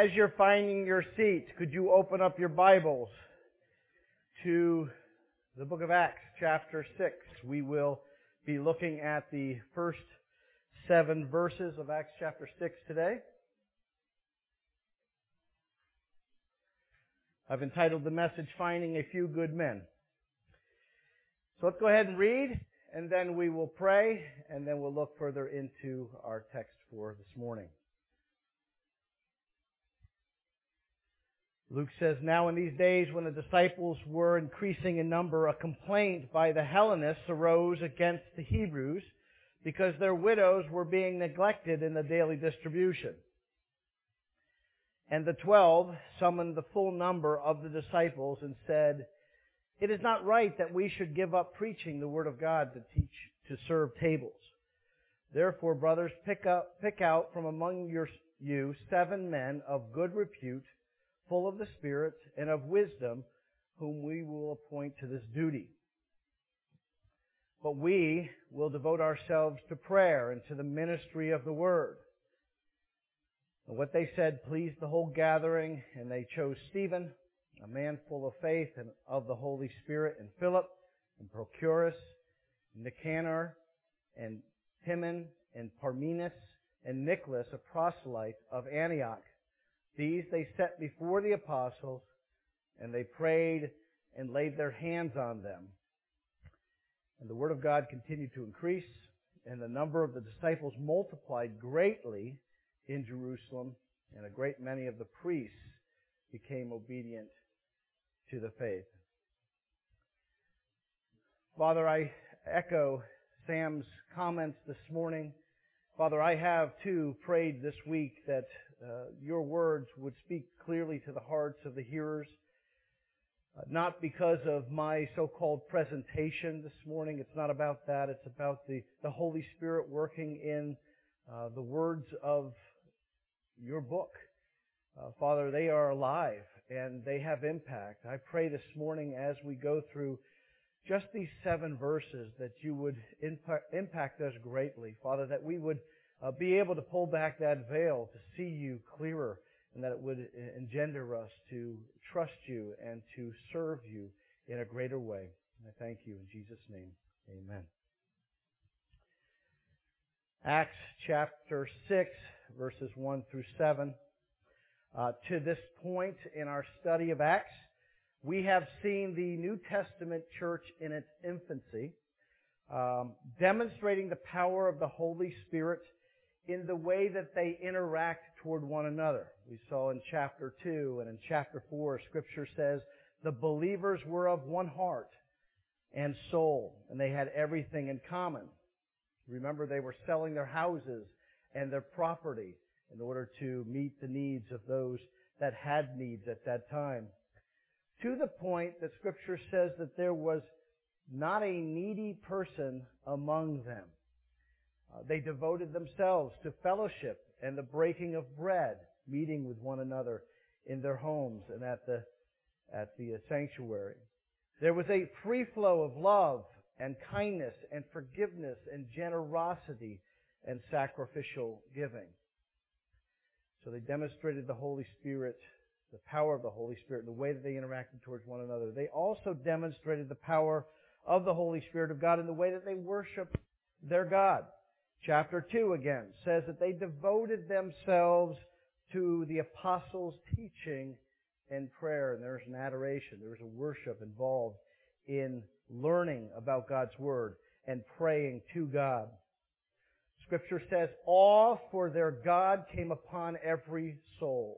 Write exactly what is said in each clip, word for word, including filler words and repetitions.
As you're finding your seat, could you open up your Bibles to the book of Acts, chapter six. We will be looking at the first seven verses of Acts chapter six today. I've entitled the message, Finding a Few Good Men. So let's go ahead and read, and then we will pray, and then we'll look further into our text for this morning. Luke says, Now in these days when the disciples were increasing in number, a complaint by the Hellenists arose against the Hebrews because their widows were being neglected in the daily distribution. And the twelve summoned the full number of the disciples and said, It is not right that we should give up preaching the word of God to teach, to serve tables. Therefore, brothers, pick up, pick out from among your, you seven men of good repute, full of the Spirit and of wisdom, whom we will appoint to this duty. But we will devote ourselves to prayer and to the ministry of the word. And what they said pleased the whole gathering, and they chose Stephen, a man full of faith and of the Holy Spirit, and Philip, and Prochorus, and Nicanor, and Timon, and Parmenas, and Nicholas, a proselyte of Antioch. These they set before the apostles, and they prayed and laid their hands on them. And the word of God continued to increase, and the number of the disciples multiplied greatly in Jerusalem, and a great many of the priests became obedient to the faith. Father, I echo Sam's comments this morning. Father, I have too prayed this week that uh, your words would speak clearly to the hearts of the hearers, uh, not because of my so-called presentation this morning. It's not about that. It's about the, the Holy Spirit working in uh, the words of your book. Uh, Father, they are alive and they have impact. I pray this morning as we go through just these seven verses that you would impact, impact us greatly. Father, that we would uh, be able to pull back that veil to see you clearer, and that it would engender us to trust you and to serve you in a greater way. And I thank you in Jesus' name. Amen. Acts chapter six, verses one through seven. Uh, to this point in our study of Acts, we have seen the New Testament church in its infancy, um, demonstrating the power of the Holy Spirit in the way that they interact toward one another. We saw in chapter two and in chapter four, Scripture says the believers were of one heart and soul, and they had everything in common. Remember, they were selling their houses and their property in order to meet the needs of those that had needs at that time. To the point that Scripture says that there was not a needy person among them. Uh, they devoted themselves to fellowship and the breaking of bread, meeting with one another in their homes and at the at the sanctuary. There was a free flow of love and kindness and forgiveness and generosity and sacrificial giving. So they demonstrated the Holy Spirit, the power of the Holy Spirit, in the way that they interacted towards one another. They also demonstrated the power of the Holy Spirit of God in the way that they worshiped their God. Chapter two again says that they devoted themselves to the apostles' teaching and prayer. And there's an adoration, there's a worship involved in learning about God's Word and praying to God. Scripture says, awe for their God came upon every soul.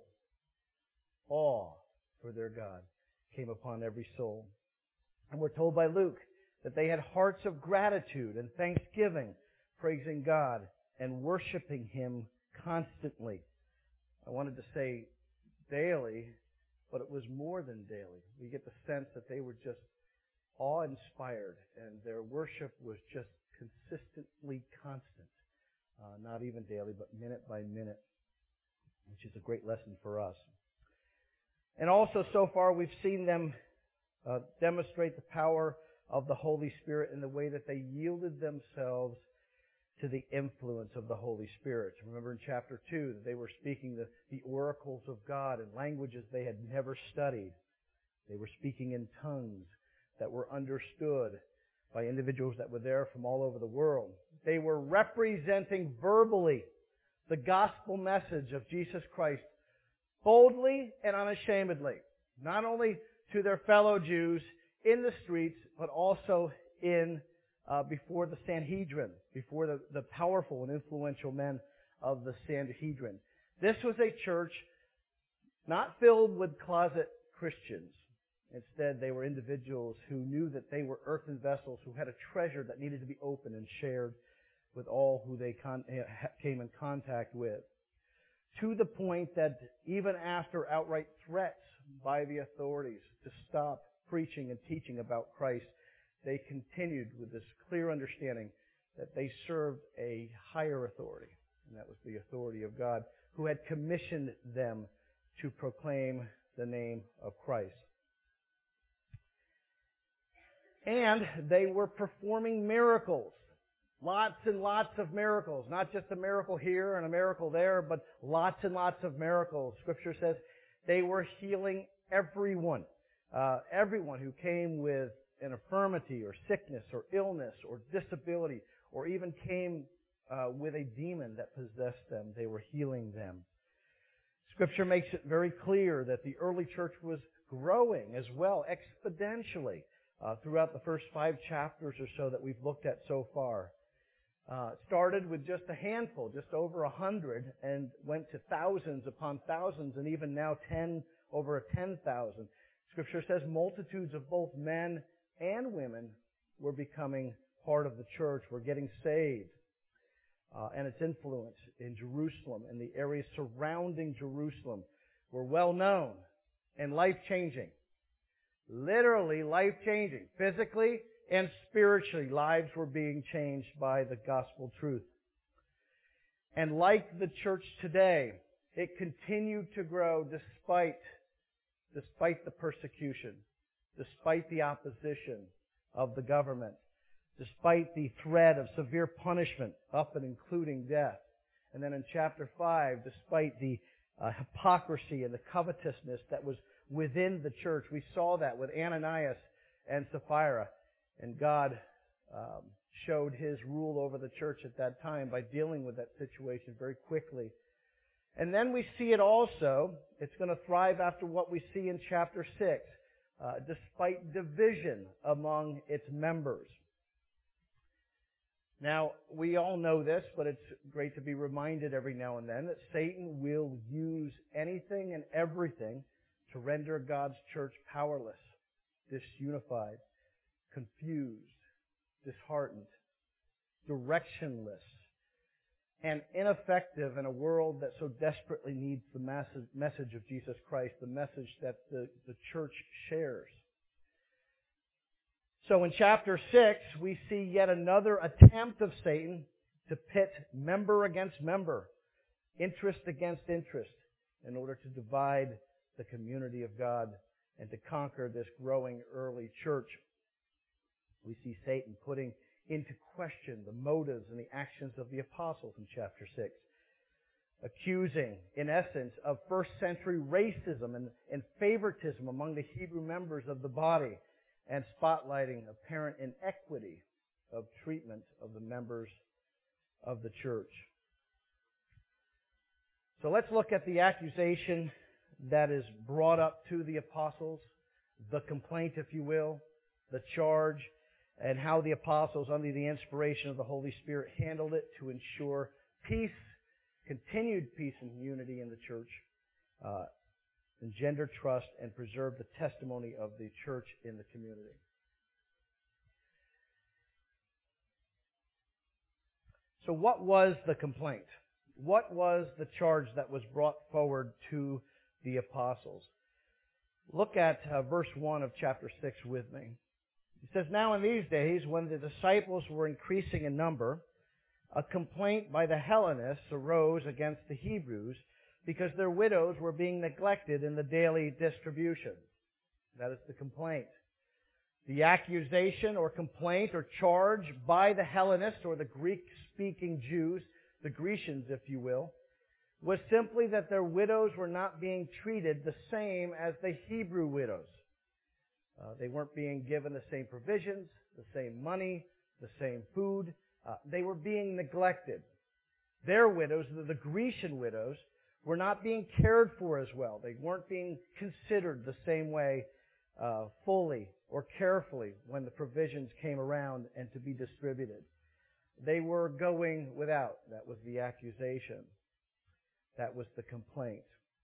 Awe for their God came upon every soul. And we're told by Luke that they had hearts of gratitude and thanksgiving, praising God and worshiping Him constantly. I wanted to say daily, but it was more than daily. We get the sense that they were just awe-inspired, and their worship was just consistently constant. Uh, not even daily, but minute by minute, which is a great lesson for us. And also, so far, we've seen them uh, demonstrate the power of the Holy Spirit in the way that they yielded themselves to the influence of the Holy Spirit. Remember in chapter two that they were speaking the, the oracles of God in languages they had never studied. They were speaking in tongues that were understood by individuals that were there from all over the world. They were representing verbally the gospel message of Jesus Christ boldly and unashamedly, not only to their fellow Jews in the streets, but also in uh, before the Sanhedrin, before the, the powerful and influential men of the Sanhedrin. This was a church not filled with closet Christians. Instead, they were individuals who knew that they were earthen vessels, who had a treasure that needed to be opened and shared with all who they con- came in contact with. To the point that even after outright threats by the authorities to stop preaching and teaching about Christ, they continued with this clear understanding that they served a higher authority, and that was the authority of God, who had commissioned them to proclaim the name of Christ. And they were performing miracles. Lots and lots of miracles. Not just a miracle here and a miracle there, but lots and lots of miracles. Scripture says they were healing everyone. Uh, everyone who came with an infirmity or sickness or illness or disability, or even came uh, with a demon that possessed them. They were healing them. Scripture makes it very clear that the early church was growing as well, exponentially, uh, throughout the first five chapters or so that we've looked at so far. Uh, it started with just a handful, just over a hundred, and went to thousands upon thousands, and even now ten, over a ten thousand. Scripture says multitudes of both men and women were becoming part of the church, were getting saved. Uh, and its influence in Jerusalem and the areas surrounding Jerusalem were well known and life-changing. Literally life-changing. Physically and spiritually, lives were being changed by the gospel truth. And like the church today, it continued to grow despite, despite the persecution, despite the opposition of the government, despite the threat of severe punishment, up and including death. And then in chapter five, despite the uh, hypocrisy and the covetousness that was within the church. We saw that with Ananias and Sapphira. And God um, showed His rule over the church at that time by dealing with that situation very quickly. And then we see it also, it's going to thrive after what we see in chapter six, uh, despite division among its members. Now, we all know this, but it's great to be reminded every now and then that Satan will use anything and everything to render God's church powerless, disunified, confused, disheartened, directionless, and ineffective in a world that so desperately needs the message of Jesus Christ, the message that the, the church shares. So in chapter six, we see yet another attempt of Satan to pit member against member, interest against interest, in order to divide the community of God and to conquer this growing early church. We see Satan putting into question the motives and the actions of the apostles in chapter six, accusing, in essence, of first century racism and, and favoritism among the Hebrew members of the body, and spotlighting apparent inequity of treatment of the members of the church. So let's look at the accusation that is brought up to the apostles, the complaint, if you will, the charge, and how the apostles, under the inspiration of the Holy Spirit, handled it to ensure peace, continued peace and unity in the church, uh, engender trust, and preserve the testimony of the church in the community. So what was the complaint? What was the charge that was brought forward to the apostles? Look at uh, verse one of chapter six with me. It says, "Now in these days, when the disciples were increasing in number, a complaint by the Hellenists arose against the Hebrews because their widows were being neglected in the daily distribution." That is the complaint. The accusation or complaint or charge by the Hellenists or the Greek-speaking Jews, the Grecians, if you will, was simply that their widows were not being treated the same as the Hebrew widows. Uh, they weren't being given the same provisions, the same money, the same food. Uh, they were being neglected. Their widows, the, the Grecian widows, were not being cared for as well. They weren't being considered the same way uh, fully or carefully when the provisions came around and to be distributed. They were going without. That was the accusation. That was the complaint.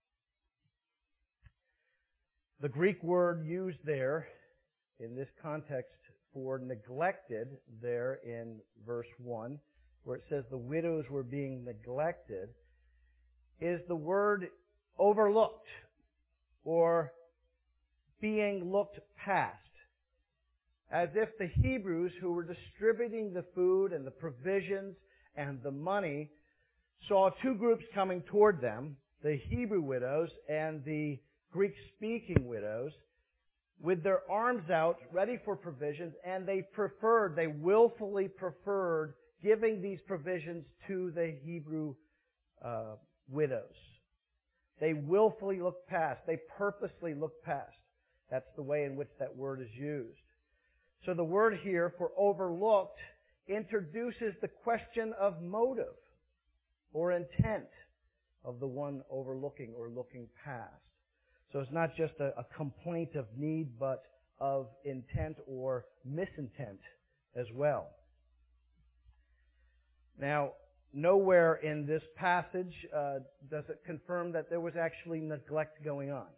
The Greek word used there in this context for neglected there in verse one, where it says the widows were being neglected, is the word overlooked or being looked past. As if the Hebrews who were distributing the food and the provisions and the money saw two groups coming toward them, the Hebrew widows and the Greek-speaking widows, with their arms out, ready for provisions, and they preferred, they willfully preferred giving these provisions to the Hebrew uh, widows. They willfully looked past. They purposely looked past. That's the way in which that word is used. So the word here for overlooked introduces the question of motive or intent of the one overlooking or looking past. So it's not just a, a complaint of need, but of intent or misintent as well. Now, nowhere in this passage uh, does it confirm that there was actually neglect going on.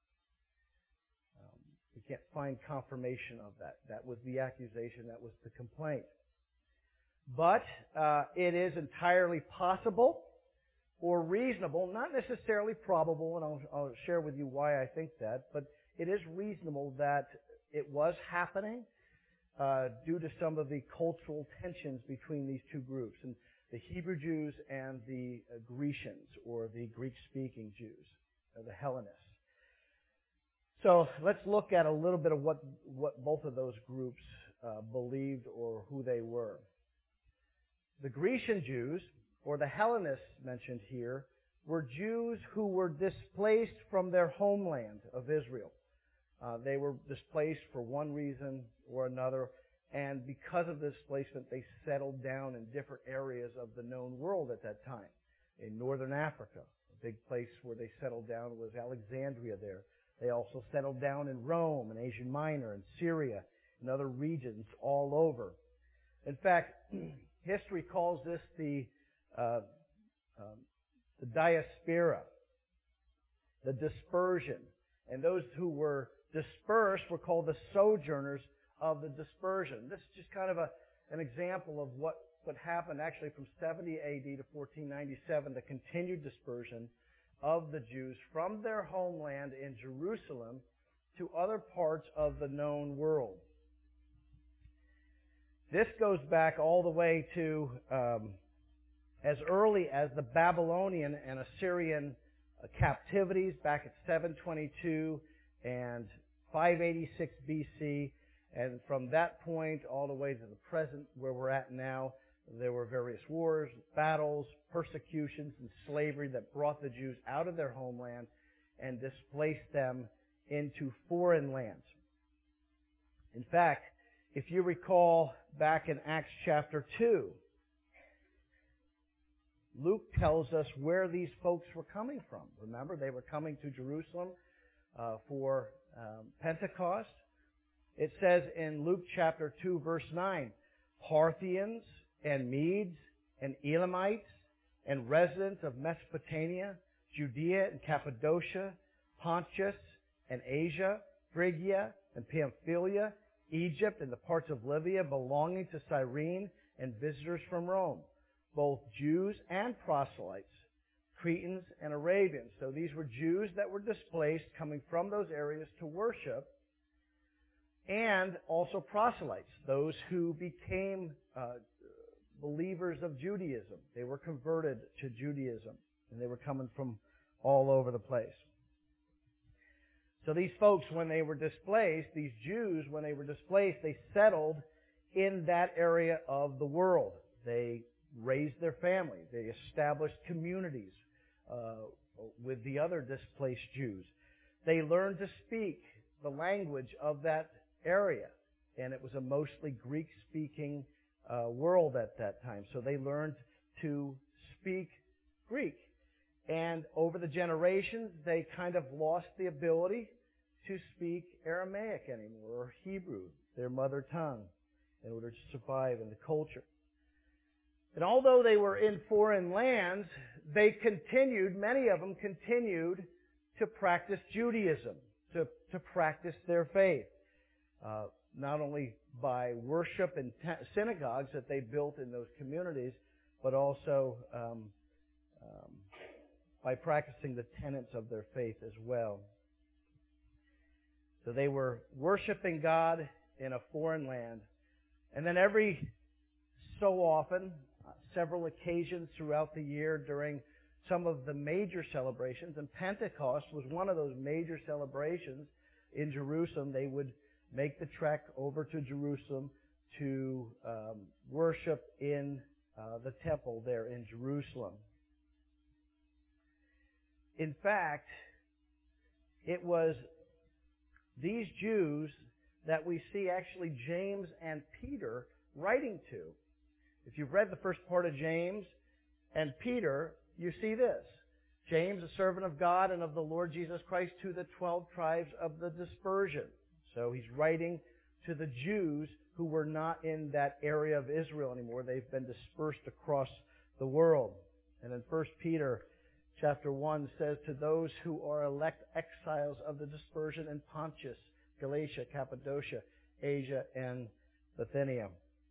Um, we can't find confirmation of that. That was the accusation. That was the complaint. But uh, it is entirely possible or reasonable, not necessarily probable, and I'll, I'll share with you why I think that, but it is reasonable that it was happening uh, due to some of the cultural tensions between these two groups, and the Hebrew Jews and the uh, Grecians, or the Greek-speaking Jews, or the Hellenists. So let's look at a little bit of what, what both of those groups uh, believed or who they were. The Grecian Jews, or the Hellenists mentioned here, were Jews who were displaced from their homeland of Israel. Uh, they were displaced for one reason or another, and because of the displacement, they settled down in different areas of the known world at that time. In northern Africa, a big place where they settled down was Alexandria there. They also settled down in Rome and Asia Minor and Syria and other regions all over. In fact, history calls this the Uh, um, the diaspora, the dispersion. And those who were dispersed were called the sojourners of the dispersion. This is just kind of a, an example of what, what happened actually from seventy A D to fourteen ninety-seven, the continued dispersion of the Jews from their homeland in Jerusalem to other parts of the known world. This goes back all the way to um, as early as the Babylonian and Assyrian uh, captivities back at seven twenty-two and five eighty-six B C, and from that point all the way to the present where we're at now, there were various wars, battles, persecutions, and slavery that brought the Jews out of their homeland and displaced them into foreign lands. In fact, if you recall back in Acts chapter two, Luke tells us where these folks were coming from. Remember, they were coming to Jerusalem uh, for um, Pentecost. It says in Luke chapter two, verse nine, Parthians and Medes and Elamites and residents of Mesopotamia, Judea and Cappadocia, Pontus and Asia, Phrygia and Pamphylia, Egypt and the parts of Libya belonging to Cyrene, and visitors from Rome, both Jews and proselytes, Cretans and Arabians. So these were Jews that were displaced coming from those areas to worship, and also proselytes, those who became uh, believers of Judaism. They were converted to Judaism, and they were coming from all over the place. So these folks, when they were displaced, these Jews, when they were displaced, they settled in that area of the world. They raised their families. They established communities uh, with the other displaced Jews. They learned to speak the language of that area, and it was a mostly Greek-speaking uh, world at that time. So they learned to speak Greek. And over the generations, they kind of lost the ability to speak Aramaic anymore, or Hebrew, their mother tongue, in order to survive in the culture. And although they were in foreign lands, they continued, many of them continued to practice Judaism, to, to practice their faith. Uh, not only by worship in te- synagogues that they built in those communities, but also um, um, by practicing the tenets of their faith as well. So they were worshiping God in a foreign land. And then every so often, uh, several occasions throughout the year during some of the major celebrations, and Pentecost was one of those major celebrations in Jerusalem, they would make the trek over to Jerusalem to um, worship in uh, the temple there in Jerusalem. In fact, it was these Jews that we see actually James and Peter writing to. If you've read the first part of James and Peter, you see this. James, a servant of God and of the Lord Jesus Christ, to the twelve tribes of the dispersion. So he's writing to the Jews who were not in that area of Israel anymore. They've been dispersed across the world. And in First Peter chapter one says, to those who are elect exiles of the dispersion in Pontus, Galatia, Cappadocia, Asia, and Bithynia.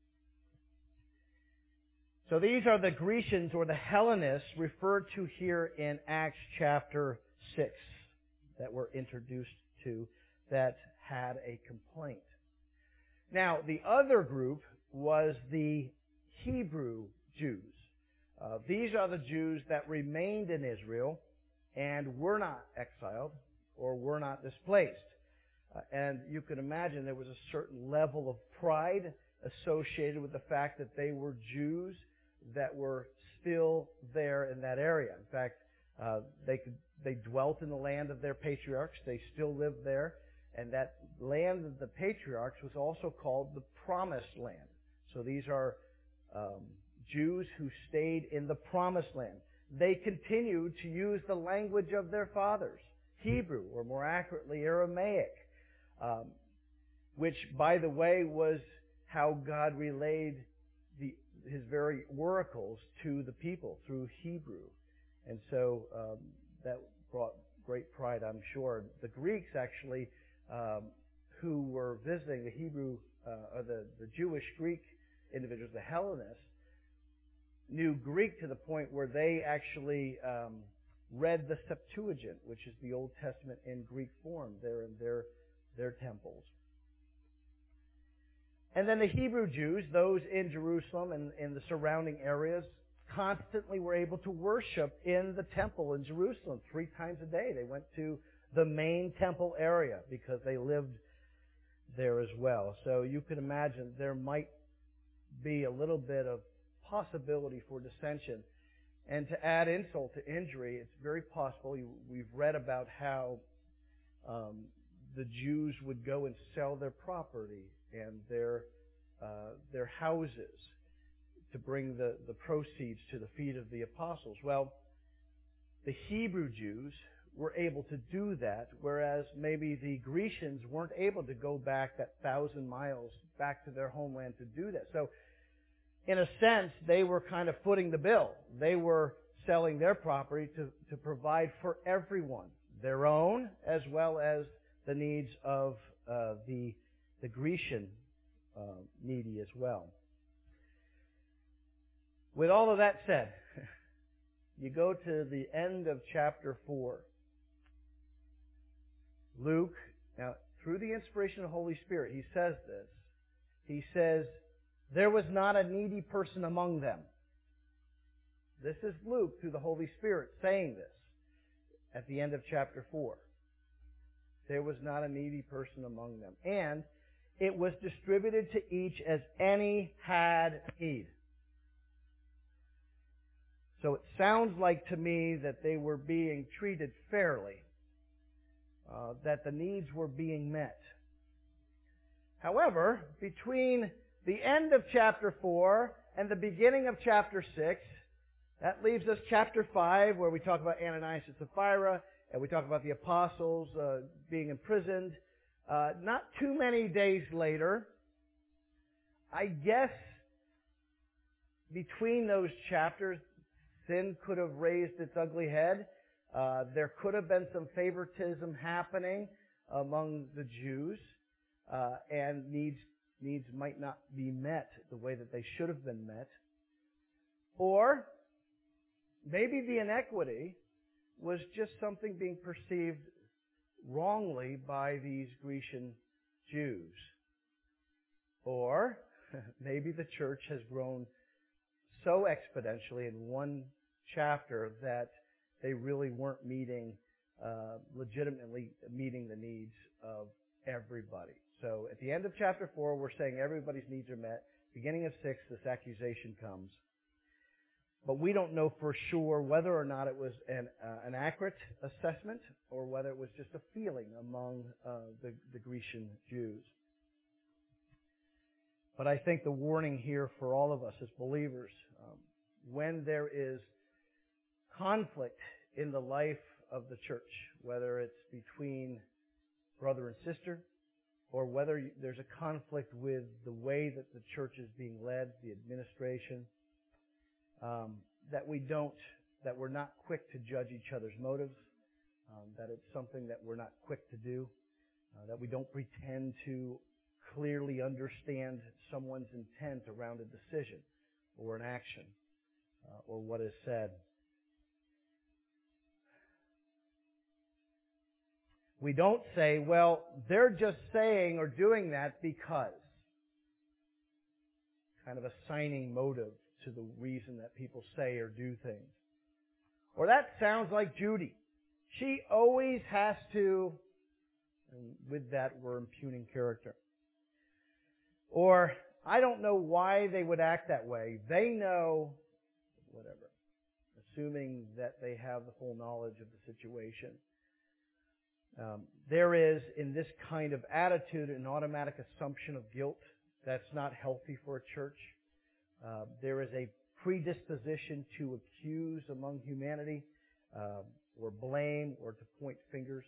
So these are the Grecians or the Hellenists referred to here in Acts chapter six that we're introduced to that had a complaint. Now, the other group was the Hebrew Jews. Uh, these are the Jews that remained in Israel and were not exiled or were not displaced. Uh, and you can imagine there was a certain level of pride associated with the fact that they were Jews that were still there in that area. In fact, uh, they could, they dwelt in the land of their patriarchs. They still lived there. And that land of the patriarchs was also called the Promised Land. So these are um, Jews who stayed in the Promised Land. They continued to use the language of their fathers, Hebrew, or more accurately, Aramaic, um, which, by the way, was how God relayed the, His very oracles to the people through Hebrew. And so um, that brought great pride, I'm sure. The Greeks actually Um, who were visiting the Hebrew, uh, or the, the Jewish Greek individuals, the Hellenists, knew Greek to the point where they actually um, read the Septuagint, which is the Old Testament in Greek form, there in their, their temples. And then the Hebrew Jews, those in Jerusalem and in the surrounding areas, constantly were able to worship in the temple in Jerusalem three times a day. They went to the main temple area because they lived there as well. So you can imagine there might be a little bit of possibility for dissension. And to add insult to injury, it's very possible. We've read about how um, the Jews would go and sell their property and their uh, their houses to bring the, the proceeds to the feet of the apostles. Well, the Hebrew Jews were able to do that, whereas maybe the Grecians weren't able to go back that thousand miles back to their homeland to do that. So, in a sense, they were kind of footing the bill. They were selling their property to, to provide for everyone, their own as well as the needs of uh, the, the Grecian uh, needy as well. With all of that said, you go to the end of chapter four. Luke, now, through the inspiration of the Holy Spirit, he says this. He says, there was not a needy person among them. This is Luke, through the Holy Spirit, saying this at the end of chapter four. There was not a needy person among them. And it was distributed to each as any had need. So it sounds like to me that they were being treated fairly, uh, that the needs were being met. However, between the end of chapter four and the beginning of chapter six, that leaves us chapter five, where we talk about Ananias and Sapphira, and we talk about the apostles uh, being imprisoned. Uh, not too many days later, I guess between those chapters, sin could have raised its ugly head. Uh, there could have been some favoritism happening among the Jews, uh, and needs needs might not be met the way that they should have been met. Or maybe the inequity was just something being perceived wrongly by these Grecian Jews. Or maybe the church has grown so exponentially in one chapter that they really weren't meeting, uh, legitimately meeting the needs of everybody. So at the end of chapter four, we're saying everybody's needs are met. Beginning of six, this accusation comes. But we don't know for sure whether or not it was an, uh, an accurate assessment or whether it was just a feeling among uh, the, the Grecian Jews. But I think the warning here for all of us as believers, um, when there is conflict in the life of the church, whether it's between brother and sister, or whether there's a conflict with the way that the church is being led, the administration, um, that we don't, that we're not quick to judge each other's motives, um, that it's something that we're not quick to do, uh, that we don't pretend to clearly understand someone's intent around a decision or an action uh, or what is said. We don't say, well, they're just saying or doing that because. Kind of assigning motive to the reason that people say or do things. Or that sounds like Judy. She always has to, and with that we're impugning character. Or, I don't know why they would act that way. They know, whatever, assuming that they have the full knowledge of the situation. Um, there is, in this kind of attitude, an automatic assumption of guilt that's not healthy for a church. Uh, there is a predisposition to accuse among humanity, uh, or blame, or to point fingers.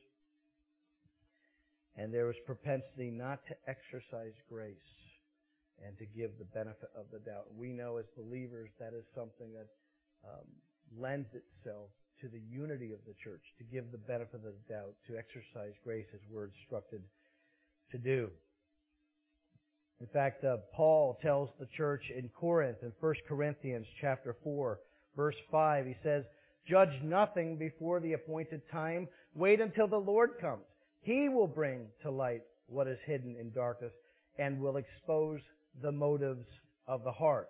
And there is propensity not to exercise grace and to give the benefit of the doubt. We know as believers that is something that um, lends itself to the unity of the church, to give the benefit of the doubt, to exercise grace as we're instructed to do. In fact, uh, Paul tells the church in Corinth, in First Corinthians chapter four, verse five, he says, "Judge nothing before the appointed time. Wait until the Lord comes. He will bring to light what is hidden in darkness and will expose the motives of the heart."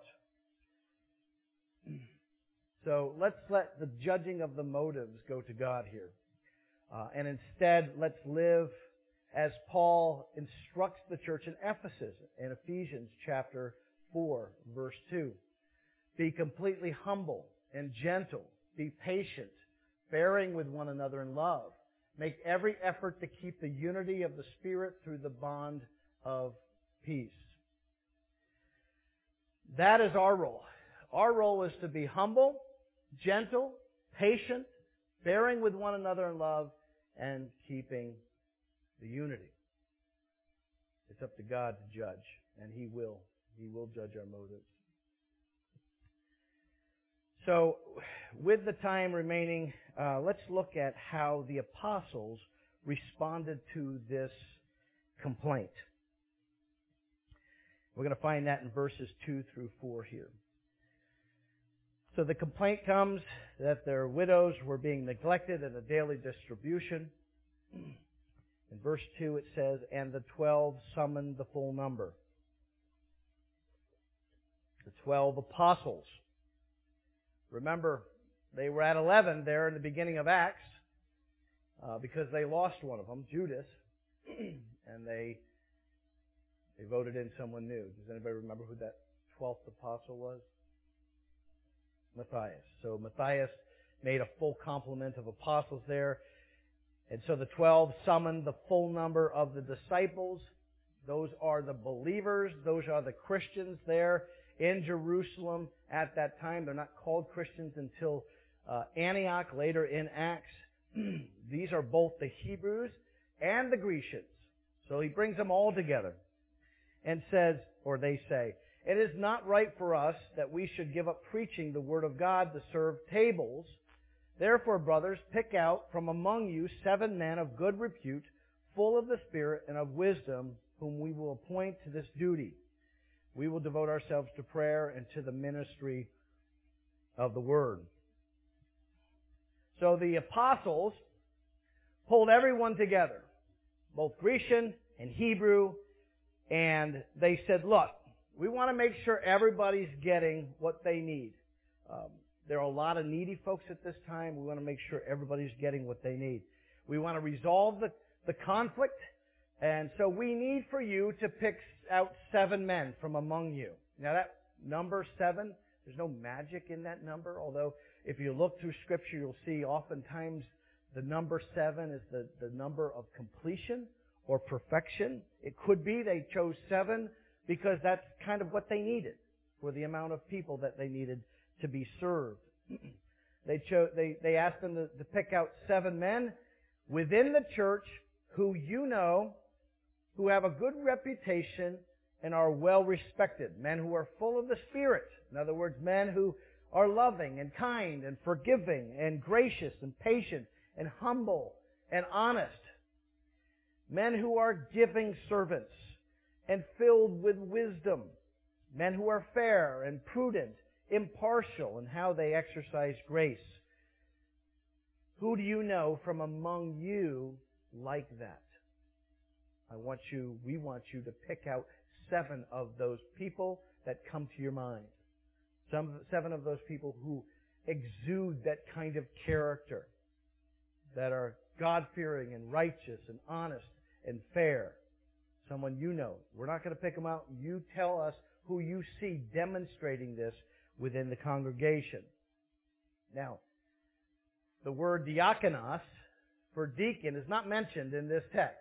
So let's let the judging of the motives go to God here. Uh, and instead, let's live as Paul instructs the church in Ephesus, in Ephesians chapter four, verse two. Be completely humble and gentle. Be patient, bearing with one another in love. Make every effort to keep the unity of the Spirit through the bond of peace. That is our role. Our role is to be humble, gentle, patient, bearing with one another in love, and keeping the unity. It's up to God to judge, and He will. He will judge our motives. So, with the time remaining, uh, let's look at how the apostles responded to this complaint. We're going to find that in verses two through four here. So the complaint comes that their widows were being neglected in the daily distribution. In verse two it says, "And the twelve summoned the full number." The twelve apostles. Remember, they were at eleven there in the beginning of Acts. uh, because they lost one of them, Judas, and they they voted in someone new. Does anybody remember who that twelfth apostle was? Matthias. So Matthias made a full complement of apostles there. And so the twelve summoned the full number of the disciples. Those are the believers. Those are the Christians there in Jerusalem at that time. They're not called Christians until uh, Antioch, later in Acts. These are both the Hebrews and the Grecians. So he brings them all together and says, or they say, "It is not right for us that we should give up preaching the Word of God to serve tables. Therefore, brothers, pick out from among you seven men of good repute, full of the Spirit and of wisdom, whom we will appoint to this duty. We will devote ourselves to prayer and to the ministry of the Word." So the apostles pulled everyone together, both Grecian and Hebrew, and they said, look, we want to make sure everybody's getting what they need. Um, there are a lot of needy folks at this time. We want to make sure everybody's getting what they need. We want to resolve the, the conflict, and so we need for you to pick out seven men from among you. Now that number seven, there's no magic in that number, although if you look through Scripture, you'll see oftentimes the number seven is the, the number of completion or perfection. It could be they chose seven because that's kind of what they needed for the amount of people that they needed to be served. They chose, they, they asked them to, to pick out seven men within the church who you know, who have a good reputation and are well respected. Men who are full of the Spirit. In other words, men who are loving and kind and forgiving and gracious and patient and humble and honest. Men who are giving servants and filled with wisdom. Men who are fair and prudent, impartial in how they exercise grace. Who do you know from among you like that? I want you, we want you to pick out seven of those people that come to your mind. Some, seven of those people who exude that kind of character, that are God-fearing and righteous and honest and fair. Someone you know. We're not going to pick them out. You tell us who you see demonstrating this within the congregation. Now, the word diakonos for deacon is not mentioned in this text.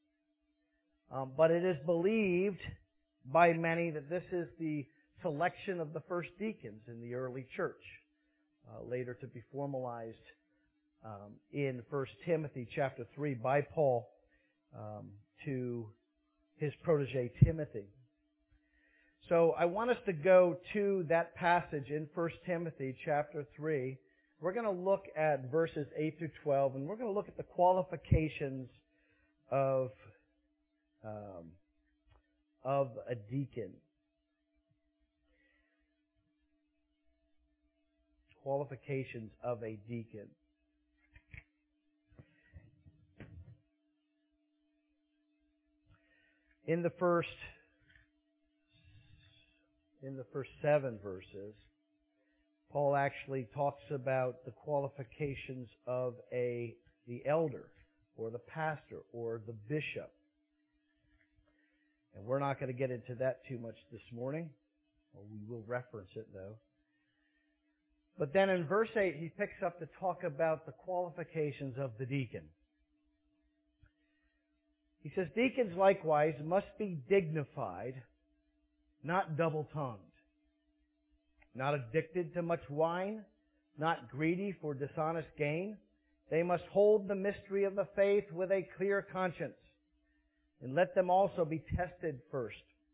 Um, but it is believed by many that this is the selection of the first deacons in the early church, uh, later to be formalized um, in First Timothy chapter three by Paul um, to his protege Timothy. So I want us to go to that passage in First Timothy chapter three. We're going to look at verses eight through twelve, and we're going to look at the qualifications of um, of a deacon. Qualifications of a deacon. In the first in the first seven verses, Paul actually talks about the qualifications of a the elder or the pastor or the bishop. And we're not going to get into that too much this morning. Well, we will reference it though. But then in verse eight, he picks up to talk about the qualifications of the deacon. He says, deacons likewise must be dignified, not double-tongued, not addicted to much wine, not greedy for dishonest gain. They must hold the mystery of the faith with a clear conscience, and let them also be tested first.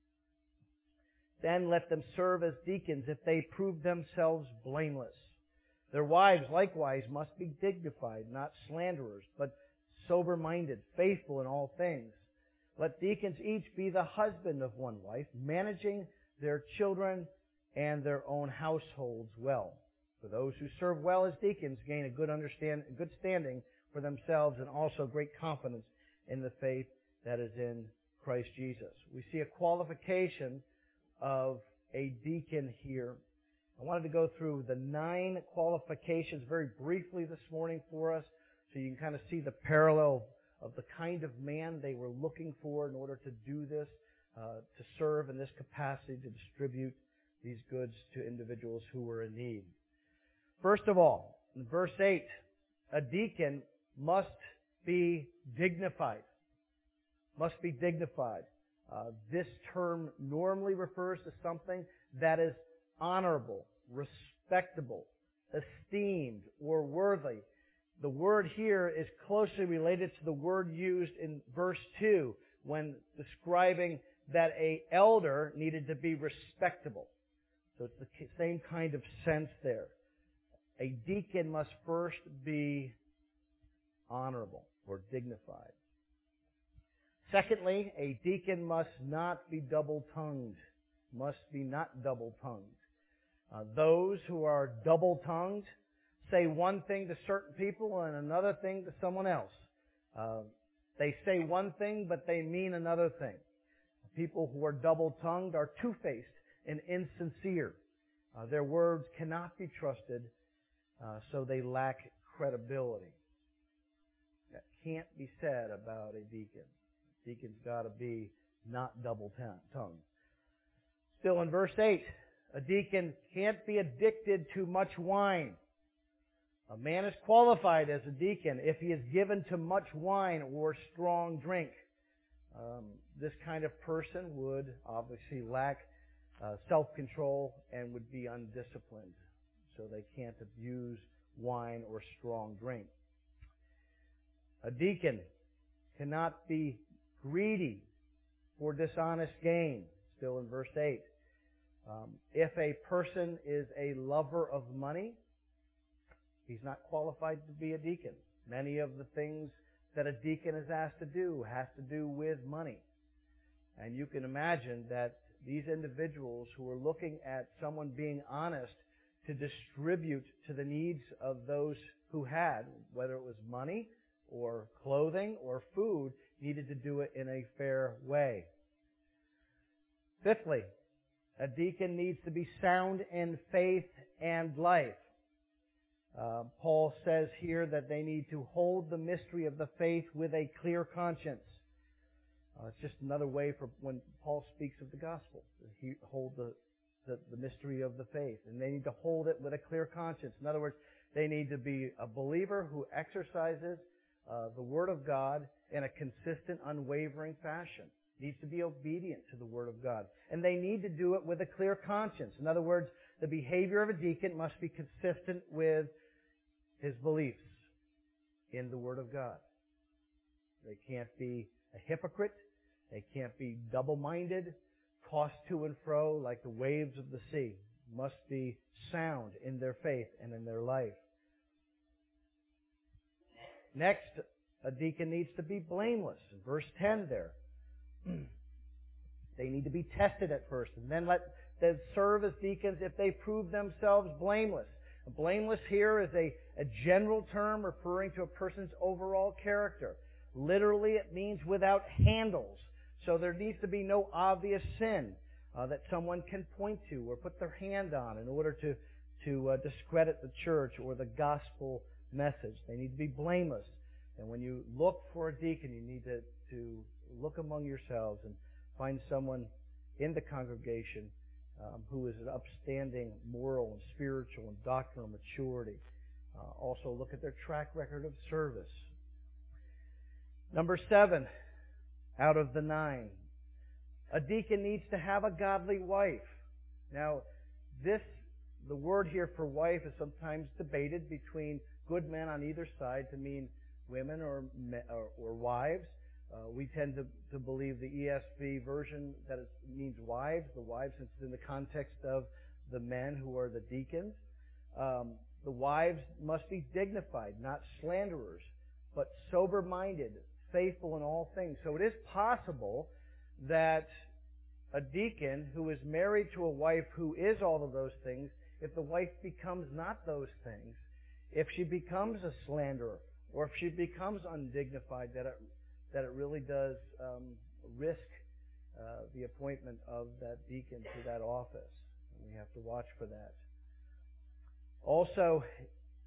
Then let them serve as deacons if they prove themselves blameless. Their wives likewise must be dignified, not slanderers, but sober-minded, faithful in all things. Let deacons each be the husband of one wife, managing their children and their own households well. For those who serve well as deacons gain a good understand, good standing for themselves and also great confidence in the faith that is in Christ Jesus. We see a qualification of a deacon here. I wanted to go through the nine qualifications very briefly this morning for us So you can kind of see the parallel of the kind of man they were looking for in order to do this, uh, to serve in this capacity, to distribute these goods to individuals who were in need. First of all, in verse eight, a deacon must be dignified. Must be dignified. Uh, this term normally refers to something that is honorable, respectable, esteemed, or worthy. The word here is closely related to the word used in verse two when describing that an elder needed to be respectable. So it's the same kind of sense there. A deacon must first be honorable or dignified. Secondly, a deacon must not be double-tongued. Must be not double-tongued. Uh, those who are double-tongued say one thing to certain people and another thing to someone else. Uh, they say one thing, but they mean another thing. People who are double-tongued are two-faced and insincere. Uh, their words cannot be trusted, uh, so they lack credibility. That can't be said about a deacon. Deacon's got to be not double-tongued. Still in verse eight, a deacon can't be addicted to much wine. A man is qualified as a deacon if he is given to much wine or strong drink. Um, this kind of person would obviously lack uh, self-control and would be undisciplined. So they can't abuse wine or strong drink. A deacon cannot be greedy for dishonest gain. Still in verse eight. Um, if a person is a lover of money, he's not qualified to be a deacon. Many of the things that a deacon is asked to do has to do with money. And you can imagine that these individuals who are looking at someone being honest to distribute to the needs of those who had, whether it was money or clothing or food, needed to do it in a fair way. Fifthly, a deacon needs to be sound in faith and life. Uh, Paul says here that they need to hold the mystery of the faith with a clear conscience. Uh, it's just another way for when Paul speaks of the gospel. He hold the, the, the mystery of the faith. And they need to hold it with a clear conscience. In other words, they need to be a believer who exercises uh, the Word of God in a consistent, unwavering fashion. Needs to be obedient to the Word of God. And they need to do it with a clear conscience. In other words, the behavior of a deacon must be consistent with his beliefs in the Word of God. They can't be a hypocrite. They can't be double-minded, tossed to and fro like the waves of the sea. Must be sound in their faith and in their life. Next, a deacon needs to be blameless. In verse ten there. They need to be tested at first, and then let them serve as deacons if they prove themselves blameless. Blameless here is a, a general term referring to a person's overall character. Literally, it means without handles. So there needs to be no obvious sin uh, that someone can point to or put their hand on in order to, to uh, discredit the church or the gospel message. They need to be blameless. And when you look for a deacon, you need to, to look among yourselves and find someone in the congregation um, who is an upstanding moral and spiritual and doctrinal maturity. Uh, also look at their track record of service. Number seven, out of the nine, a deacon needs to have a godly wife. Now, this, the word here for wife is sometimes debated between good men on either side to mean women or or, or wives. Uh, we tend to, to believe the E S V version that it means wives, the wives, since it's in the context of the men who are the deacons. Um, the wives must be dignified, not slanderers, but sober-minded, faithful in all things. So it is possible that a deacon who is married to a wife who is all of those things, if the wife becomes not those things, if she becomes a slanderer, or if she becomes undignified, that it, that it really does um, risk uh, the appointment of that deacon to that office. And we have to watch for that. Also,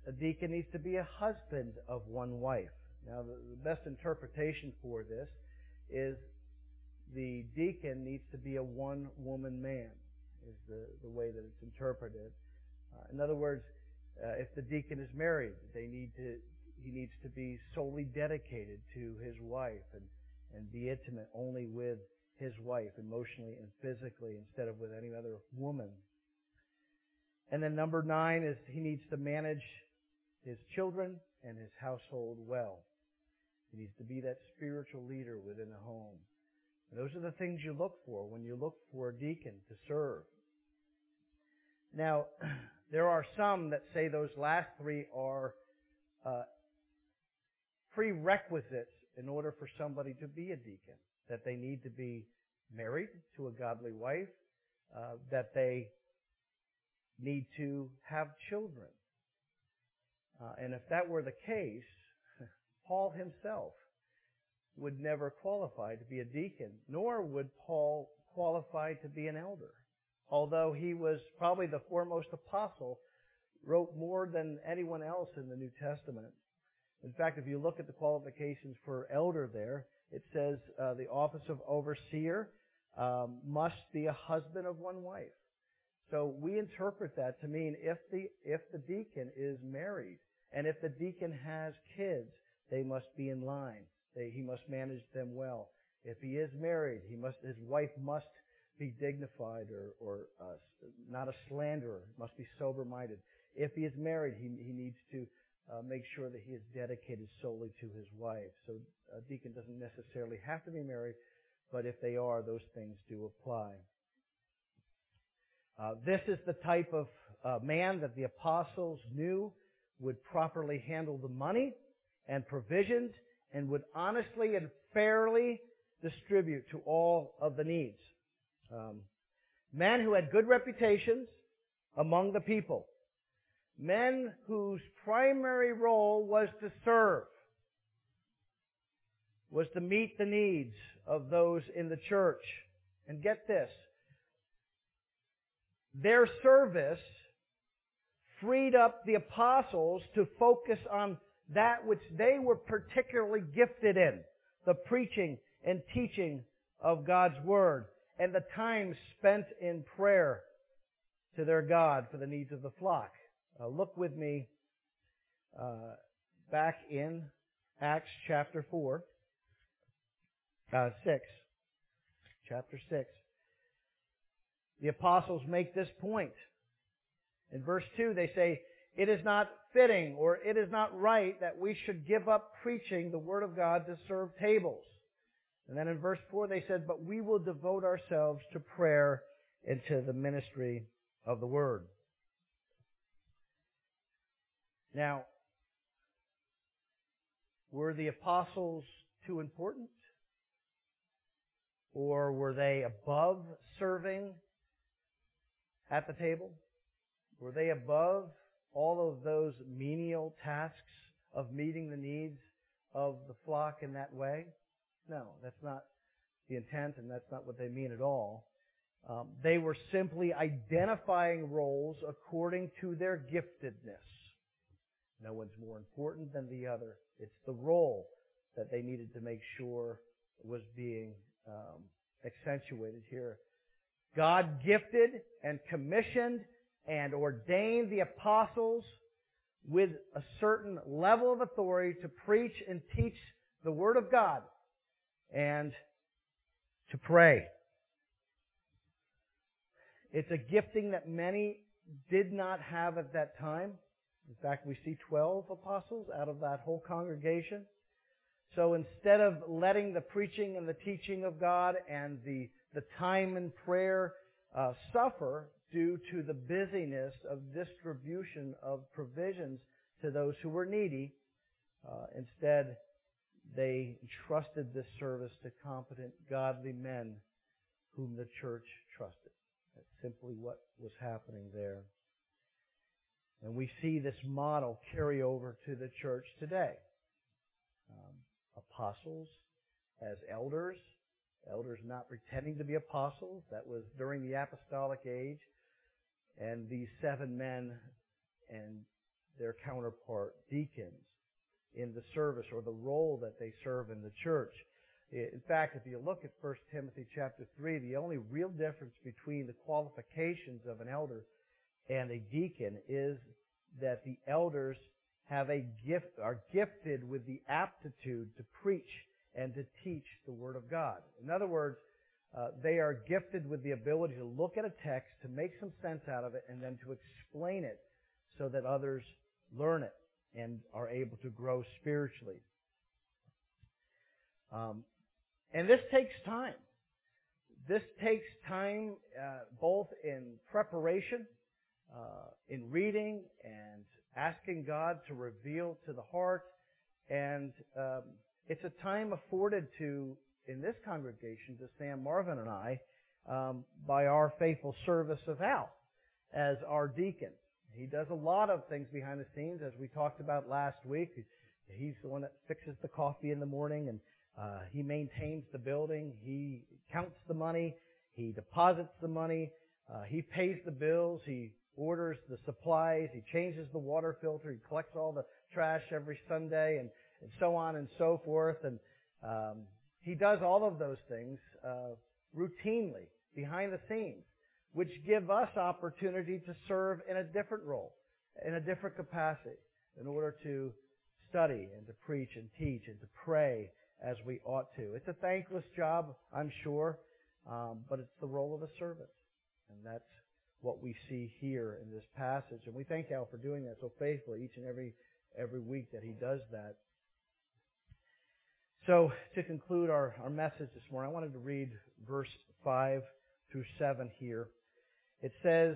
a deacon needs to be a husband of one wife. Now, the, the best interpretation for this is the deacon needs to be a one-woman man, is the, the way that it's interpreted. Uh, in other words, uh, if the deacon is married, they need to he needs to be solely dedicated to his wife and, and be intimate only with his wife, emotionally and physically, instead of with any other woman. And then number nine is he needs to manage his children and his household well. He needs to be that spiritual leader within the home. And those are the things you look for when you look for a deacon to serve. Now, there are some that say those last three are uh, prerequisites in order for somebody to be a deacon. That they need to be married to a godly wife, uh, that they need to have children. Uh, and if that were the case, Paul himself would never qualify to be a deacon, nor would Paul qualify to be an elder. Although he was probably the foremost apostle, wrote more than anyone else in the New Testament. In fact, if you look at the qualifications for elder there, it says uh, the office of overseer um, must be a husband of one wife. So we interpret that to mean if the if the deacon is married and if the deacon has kids, they must be in line. They, he must manage them well. If he is married, he must his wife must be dignified or or uh, not a slanderer. Must be sober-minded. If he is married, he he needs to uh, make sure that he is dedicated solely to his wife. So a deacon doesn't necessarily have to be married, but if they are, those things do apply. Uh, this is the type of uh, man that the apostles knew would properly handle the money and provisions and would honestly and fairly distribute to all of the needs. Um, men who had good reputations among the people. Men whose primary role was to serve, was to meet the needs of those in the church. And get this, their service freed up the apostles to focus on that which they were particularly gifted in, the preaching and teaching of God's Word, and the time spent in prayer to their God for the needs of the flock. Uh, look with me uh, back in Acts chapter four, uh, six, chapter six. The apostles make this point. In verse two, they say, "It is not fitting or it is not right that we should give up preaching the Word of God to serve tables." And then in verse four, they said, "But we will devote ourselves to prayer and to the ministry of the Word." Now, were the apostles too important? Or were they above serving at the table? Were they above all of those menial tasks of meeting the needs of the flock in that way? No, that's not the intent, and that's not what they mean at all. Um, they were simply identifying roles according to their giftedness. No one's more important than the other. It's the role that they needed to make sure was being um, accentuated here. God gifted and commissioned and ordained the apostles with a certain level of authority to preach and teach the Word of God and to pray. It's a gifting that many did not have at that time. In fact, we see twelve apostles out of that whole congregation. So instead of letting the preaching and the teaching of God and the, the time in prayer uh, suffer due to the busyness of distribution of provisions to those who were needy, uh, instead they entrusted this service to competent, godly men whom the church trusted. That's simply what was happening there. And we see this model carry over to the church today. Um, apostles as elders, elders not pretending to be apostles. That was during the apostolic age. And these seven men, and their counterpart deacons in the service or the role that they serve in the church. In fact, if you look at First Timothy chapter three, the only real difference between the qualifications of an elder and a deacon is that the elders have a gift, are gifted with the aptitude to preach and to teach the Word of God. In other words, uh, they are gifted with the ability to look at a text, to make some sense out of it, and then to explain it so that others learn it and are able to grow spiritually. Um, and this takes time. This takes time uh, both in preparation, uh, in reading, and asking God to reveal to the heart. And um, it's a time afforded to, in this congregation, to Sam Marvin and I, um, by our faithful service of Al as our deacon. He does a lot of things behind the scenes, as we talked about last week. He's the one that fixes the coffee in the morning, and uh, he maintains the building. He counts the money. He deposits the money. Uh, he pays the bills. He orders the supplies. He changes the water filter. He collects all the trash every Sunday, and, and so on and so forth. And um, he does all of those things uh, routinely behind the scenes, which give us opportunity to serve in a different role, in a different capacity, in order to study and to preach and teach and to pray as we ought to. It's a thankless job, I'm sure, um, but it's the role of a servant. And that's what we see here in this passage. And we thank Al for doing that so faithfully each and every every week that he does that. So, to conclude our, our message this morning, I wanted to read verse five through seven here. It says,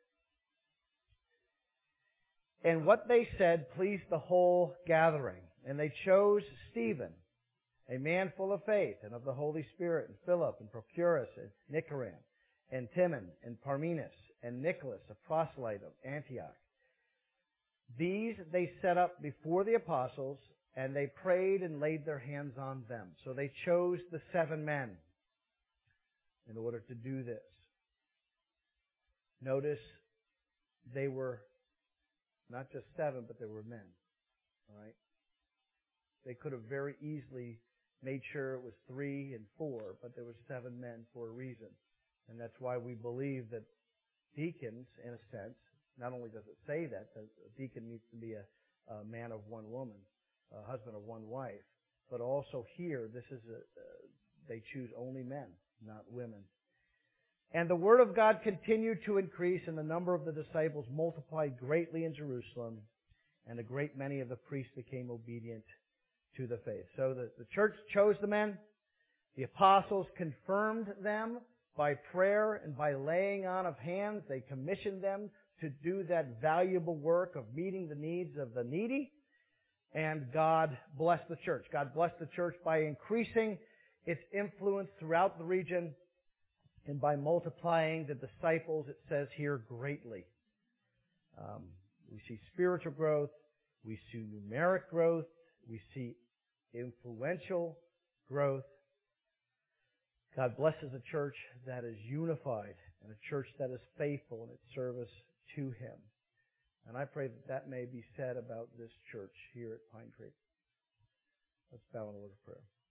"And what they said pleased the whole gathering, and they chose Stephen, a man full of faith and of the Holy Spirit, and Philip, and Prochorus, and Nicanor, and Timon, and Parmenas, and Nicholas, a proselyte of Antioch. These they set up before the apostles, and they prayed and laid their hands on them." So they chose the seven men in order to do this. Notice they were not just seven, but they were men. All right? They could have very easily made sure it was three and four, but there were seven men for a reason. And that's why we believe that deacons, in a sense, not only does it say that, that a deacon needs to be a, a man of one woman, a husband of one wife, but also here, this is a, uh, they choose only men, not women. "And the word of God continued to increase, and the number of the disciples multiplied greatly in Jerusalem, and a great many of the priests became obedient to the faith." So the, the church chose the men. The apostles confirmed them by prayer and by laying on of hands. They commissioned them to do that valuable work of meeting the needs of the needy. And God blessed the church. God blessed the church by increasing its influence throughout the region and by multiplying the disciples, it says here, greatly. Um, we see spiritual growth. We see numeric growth. We see influential growth. God blesses a church that is unified and a church that is faithful in its service to Him. And I pray that that may be said about this church here at Pine Creek. Let's bow in a word of prayer.